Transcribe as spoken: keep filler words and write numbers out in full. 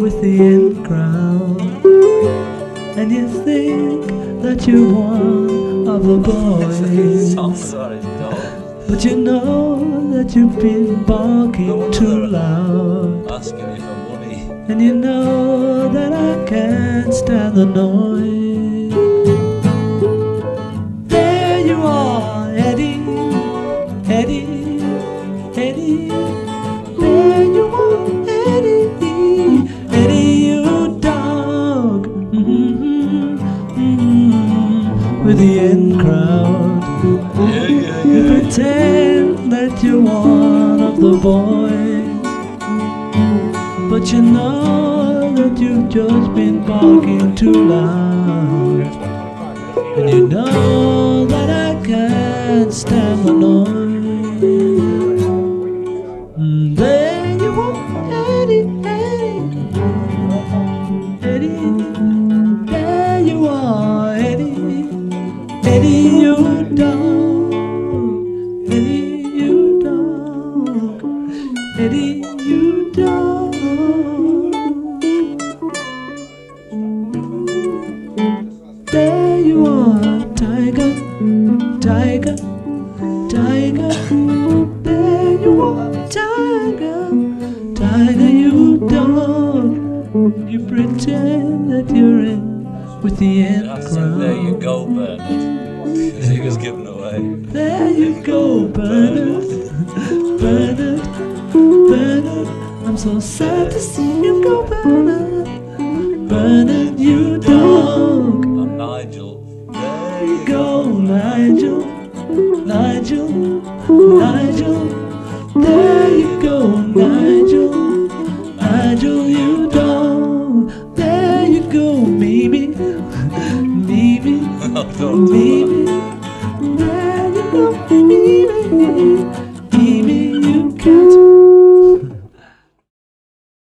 with the in crowd, and you think that you're one of the boys, but you know that you've been barking too loud, asking me for money, and you know that I can't stand the noise. There you are, Eddie, Eddie, Eddie. There you are, Eddie, Eddie, you dog. Mm-hmm, mm-hmm. With the in crowd, yeah, yeah, you yeah. pretend that you're one of the boys, but you know that you've just been barking too loud, and you know that I can't stand the noise. Mm, There you are, Eddie, Eddie, Eddie. There you are, Eddie, Eddie, you dog, Eddie, you dog, Eddie, you dog. There you are, tiger, tiger, tiger. There you are, tiger, tiger, you dog. You pretend that you're in with the end I said, there you crowd. go, Bernard. He was given away. There you go, Bernard, Bernard, Bernard. I'm so sad to see you go, Bernard, Bernard, you dog. I'm Nigel. There you go, Nigel, Nigel, Nigel. There you go, Nigel, Nigel.